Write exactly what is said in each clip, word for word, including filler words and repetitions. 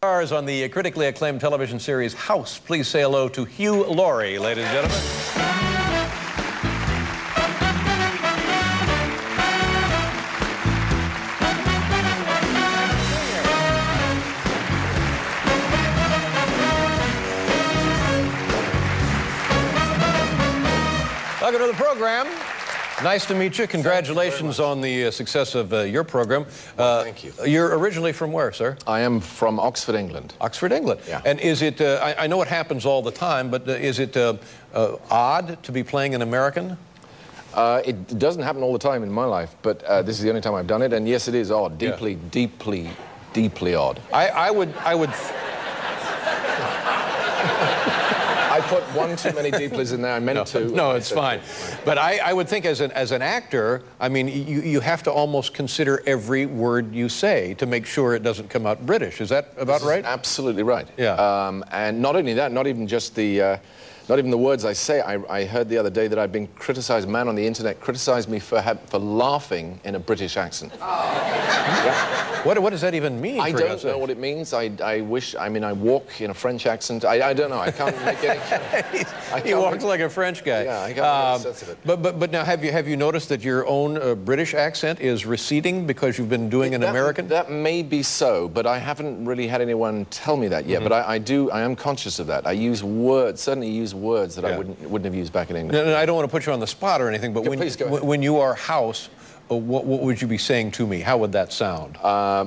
Stars on the critically acclaimed television series House. Please say hello to Hugh Laurie, ladies and gentlemen. Welcome to the program. Nice to meet you. Congratulations you on the uh, success of uh, your program. Well, uh, thank you. You're originally from where, sir? I am from Oxford, England. Oxford, England. Yeah. And is it, uh, I, I know it happens all the time, but uh, is it uh, uh, odd to be playing an American? Uh, it doesn't happen all the time in my life, but uh, this is the only time I've done it, and yes, it is odd. Deeply, yeah. deeply, deeply odd. I, I would, I would... I put one too many deeplies in there. I meant no, to. No, it's fine. But I, I would think as an, as an actor, I mean, you, you have to almost consider every word you say to make sure it doesn't come out British. Is that about this right? Is absolutely right. Yeah. Um, and not only that, not even just the... Uh, Not even the words I say. I, I heard the other day that I've been criticized. A man on the internet criticized me for ha for laughing in a British accent. Oh. Yeah. What, what does that even mean? I don't know what it means. I, I wish. I mean, I walk in a French accent. I, I don't know. I can't make any. I can't he walks make, like a French guy. Yeah, I can't um, make any sense of it. But but but now, have you have you noticed that your own uh, British accent is receding because you've been doing it, an that, American? That may be so, but I haven't really had anyone tell me that yet. Mm-hmm. But I, I do. I am conscious of that. I use words. Certainly use words that yeah. I wouldn't wouldn't have used back in English. No, no, I don't want to put you on the spot or anything, but yeah, when please go ahead. when you are House, uh, what what would you be saying to me? How would that sound? Um,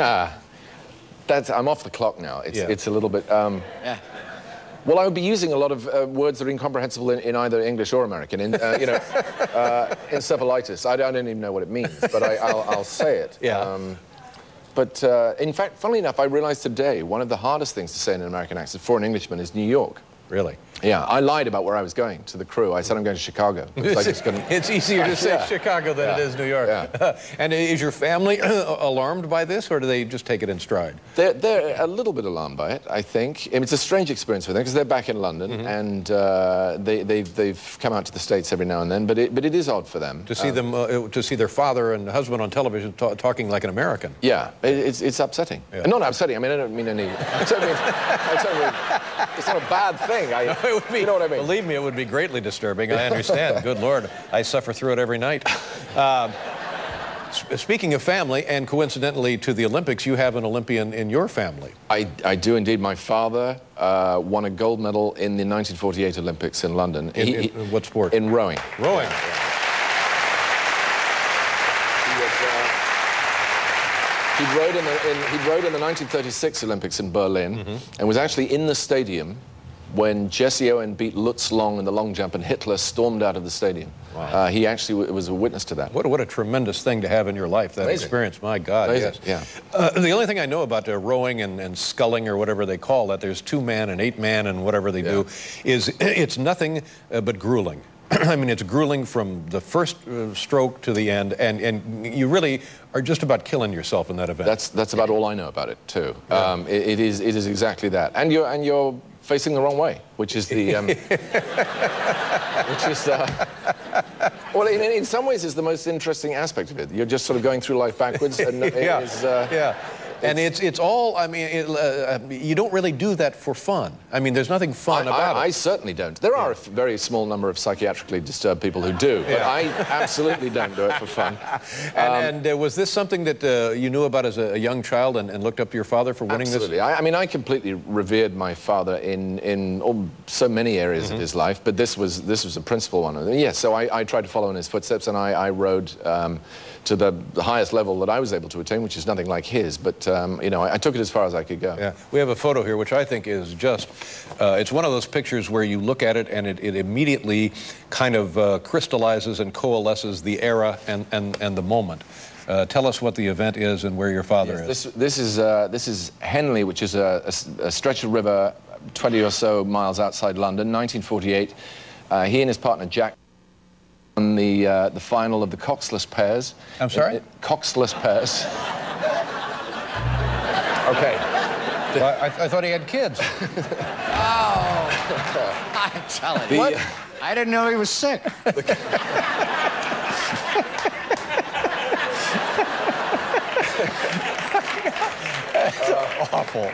that's I'm off the clock now. It's yeah. it's a little bit. Um, yeah. Well, I would be using a lot of uh, words that are incomprehensible in, in either English or American. In, uh, you know, uh, encephalitis. I don't, I don't even know what it means, but I, I'll, I'll say it. Yeah. Um, but uh, in fact, funnily enough, I realized today one of the hardest things to say in an American accent for an Englishman is New York. Really? Yeah, I lied about where I was going to the crew. I said I'm going to Chicago. I just couldn't... It's easier to say yeah. Chicago than yeah. it is New York. Yeah. And is your family alarmed by this, or do they just take it in stride? They're, they're a little bit alarmed by it, I think. I mean, it's a strange experience for them because they're back in London, mm-hmm. and uh, they, they've, they've come out to the States every now and then, but it, but it is odd for them. To see, um, them, uh, to see their father and husband on television ta talking like an American. Yeah, it, it's, it's upsetting. Yeah. Not upsetting, I mean, I don't mean any... I don't mean, I don't mean, it's not a bad thing. I, no, it would be, you know what I mean? Believe me, it would be greatly disturbing. I understand. Good Lord, I suffer through it every night. Uh, speaking of family, and coincidentally to the Olympics, you have an Olympian in your family. I, I do indeed. My father uh, won a gold medal in the nineteen forty-eight Olympics in London. In, he, in, he, in what sport? In rowing. Rowing. Yeah, yeah. He, was, uh, he, rowed in the, in, he rowed in the nineteen thirty-six Olympics in Berlin, mm-hmm. and was actually in the stadium when Jesse Owen beat Lutz Long in the long jump and Hitler stormed out of the stadium. Wow. Uh, he actually w was a witness to that. What, what a tremendous thing to have in your life, that Amazing. experience. My God, Amazing. yes. Yeah. Uh, the only thing I know about uh, rowing and, and sculling, or whatever they call that, there's two-man and eight-man and whatever they yeah. do, is it's nothing uh, but grueling. I mean, it's grueling from the first uh, stroke to the end, and, and you really are just about killing yourself in that event. That's, that's about all I know about it, too. Yeah. Um, it, it, is, it is exactly that. And you're, and you're facing the wrong way, which is the... Um, which is... Uh, well, in, in some ways, is the most interesting aspect of it. You're just sort of going through life backwards, and it yeah. is... Uh, yeah. And it's, it's all, I mean, it, uh, you don't really do that for fun. I mean, there's nothing fun I, about I, it. I certainly don't. There are a very small number of psychiatrically disturbed people who do, but yeah. I absolutely don't do it for fun. And, um, and uh, was this something that uh, you knew about as a, a young child and, and looked up to your father for winning absolutely. this? Absolutely. I, I mean, I completely revered my father in, in oh, so many areas mm-hmm. of his life, but this was, this was a principal one. Yes, yeah, so I, I tried to follow in his footsteps, and I, I rode um, to the, the highest level that I was able to attain, which is nothing like his, but, um, you know, I, I took it as far as I could go. Yeah, we have a photo here, which I think is just, uh, it's one of those pictures where you look at it and it, it immediately kind of uh, crystallizes and coalesces the era and, and, and the moment. Uh, tell us what the event is and where your father yes, is. This, this, is uh, this is Henley, which is a, a, a stretch of river twenty or so miles outside London, nineteen forty-eight. Uh, he and his partner Jack won the, uh, the final of the coxless pairs. I'm sorry? It, it, coxless pairs. Okay. Well, I, I thought he had kids. Oh, I'm telling you. What? I didn't know he was sick. That's awful.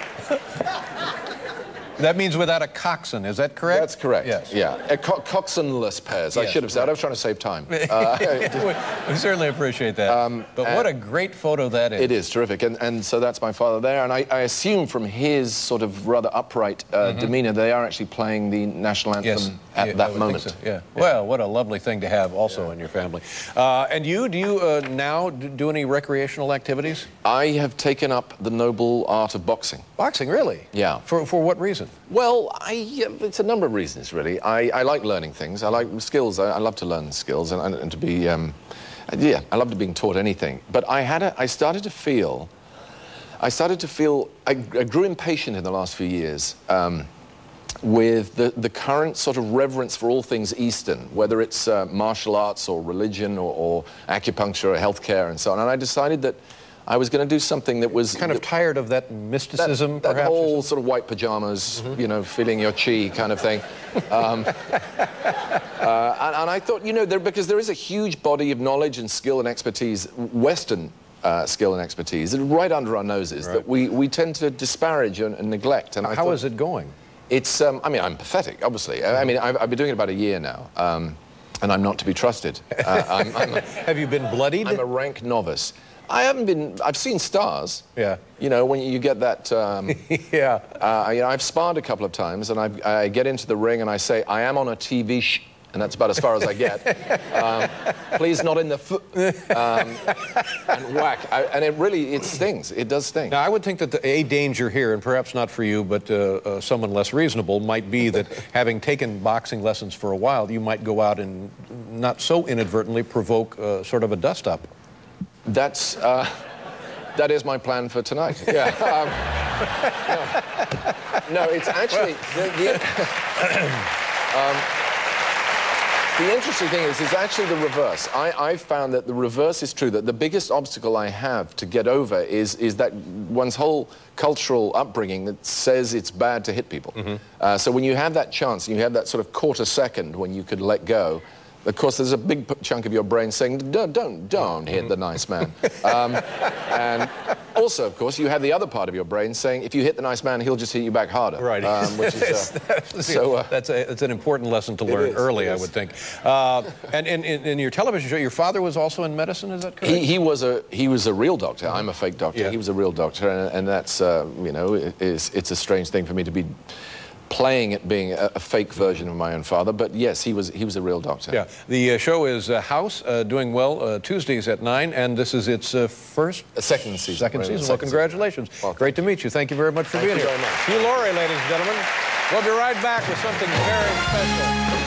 That means without a coxswain, is that correct? That's correct. Yes. Yeah. A co coxswainless pairs. I Yes, should have said. right. I was trying to save time. Uh, we, we certainly appreciate that. Um, but what a great photo that is. It is terrific. And, and so that's my father there. And I, I assume from his sort of rather upright uh, mm-hmm. demeanor, they are actually playing the national anthem yes. at yeah, that moment. So. Yeah. yeah. Well, what a lovely thing to have also yeah. in your family. Uh, and you, do you uh, now do any recreational activities? I have taken up the noble art of boxing. Boxing, really? Yeah. For, for what reason? Well, I, uh, it's a number of reasons, really. I, I like learning things. I like skills. I, I love to learn skills and, and, and to be, um, yeah, I love to being taught anything. But I had a, I started to feel, I started to feel, I, I grew impatient in the last few years um, with the, the current sort of reverence for all things Eastern, whether it's uh, martial arts or religion or, or acupuncture or healthcare and so on. And I decided that I was going to do something that was... Kind of that, tired of that mysticism, that, that perhaps? whole sort of white pajamas, mm-hmm. you know, feeling your chi kind of thing. Um, uh, and, and I thought, you know, there, because there is a huge body of knowledge and skill and expertise, Western uh, skill and expertise, right under our noses, right. that we, we tend to disparage and, and neglect. And How I thought, is it going? It's, um, I mean, I'm pathetic, obviously. Mm-hmm. I mean, I've, I've been doing it about a year now, um, and I'm not to be trusted. Uh, I'm, I'm a, Have you been bloodied? I'm a rank novice. I haven't been, I've seen stars. Yeah. You know, when you get that, um, yeah. Uh, you know, I've sparred a couple of times, and I've, I get into the ring and I say, I am on a T V sh, and that's about as far as I get. Um, please not in the f, um, and whack. I, and it really, it stings. It does sting. Now, I would think that the a danger here, and perhaps not for you, but uh, uh, someone less reasonable, might be that having taken boxing lessons for a while, you might go out and not so inadvertently provoke uh, sort of a dust-up. That's, uh, that is my plan for tonight. Yeah. Um, no. no, it's actually, the, the, um, the interesting thing is, it's actually the reverse. I, I've found that the reverse is true, that the biggest obstacle I have to get over is, is that one's whole cultural upbringing that says it's bad to hit people. Mm-hmm. uh, so when you have that chance, and you have that sort of quarter second when you could let go, of course, there's a big chunk of your brain saying, don't, don't, don't hit the nice man. Um, and also, of course, you have the other part of your brain saying, if you hit the nice man, he'll just hit you back harder. Right. Um, which is, uh, so, uh, that's, a, that's an important lesson to learn is, early, I would think. Uh, and in, in, in your television show, your father was also in medicine, is that correct? He, he, was, a, he was a real doctor. I'm a fake doctor. Yeah. He was a real doctor, and, and that's, uh, you know, it, it's, it's a strange thing for me to be playing it being a, a fake version of my own father, but yes, he was he was a real doctor. Yeah, the uh, show is uh, House, uh, doing well, uh, Tuesdays at nine, and this is its uh, first... A second season. Second right, season. Second well, congratulations. Season. Well, Great to meet you. Thank you very much for thank being you here. Very much. Hugh Laurie, ladies and gentlemen. We'll be right back with something very special.